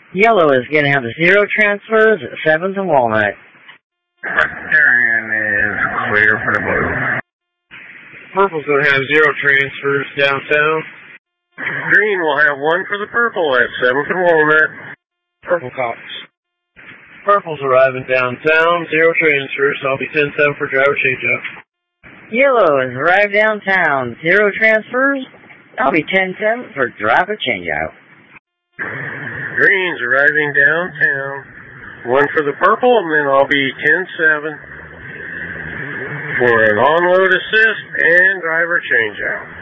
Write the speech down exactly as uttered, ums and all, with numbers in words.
Yellow is getting out the zero transfers at seventh and Walnut. Presbyterian is clear for the blue. Purple's going to have zero transfers downtown. Green will have one for the purple at seventh and Walnut. Purple cops. Purple's arriving downtown, zero transfers, so I'll be ten seven for driver change-up. Yellow has arrived downtown, zero transfers. I'll be ten seven for driver change-out. Green's arriving downtown, one for the purple, and then I'll be ten seven for an on-load assist and driver change-out.